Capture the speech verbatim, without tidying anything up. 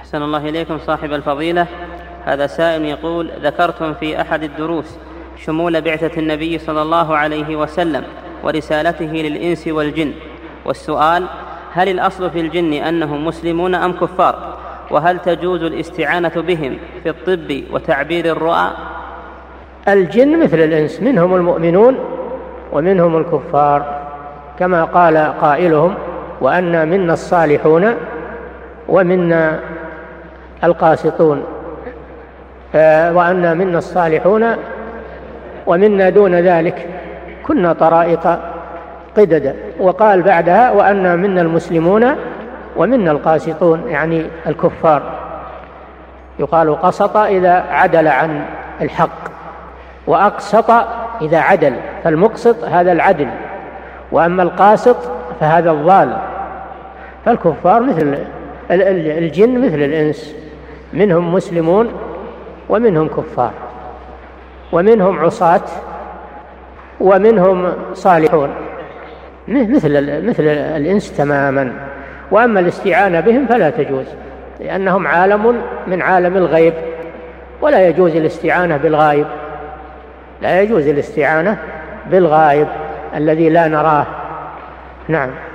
أحسن الله إليكم صاحب الفضيلة. هذا سائل يقول: ذكرتم في أحد الدروس شمول بعثة النبي صلى الله عليه وسلم ورسالته للإنس والجن، والسؤال: هل الأصل في الجن أنهم مسلمون أم كفار؟ وهل تجوز الاستعانة بهم في الطب وتعبير الرؤى؟ الجن مثل الإنس، منهم المؤمنون ومنهم الكفار، كما قال قائلهم: وأن منا الصالحون ومنا القاسطون، وأن منا الصالحون ومنا دون ذلك كنا طرائق قددا. وقال بعدها: وأن منا المسلمون ومنا القاسطون، يعني الكفار. يقال قسط إذا عدل عن الحق، وأقسط إذا عدل، فالمقسط هذا العدل، وأما القاسط فهذا الضال. فالكفار مثل الجن مثل الإنس، منهم مسلمون ومنهم كفار، ومنهم عصاة ومنهم صالحون، مثل مثل الإنس تماما. وأما الاستعانة بهم فلا تجوز، لأنهم عالم من عالم الغيب، ولا يجوز الاستعانة بالغائب، لا يجوز الاستعانة بالغائب الذي لا نراه. نعم.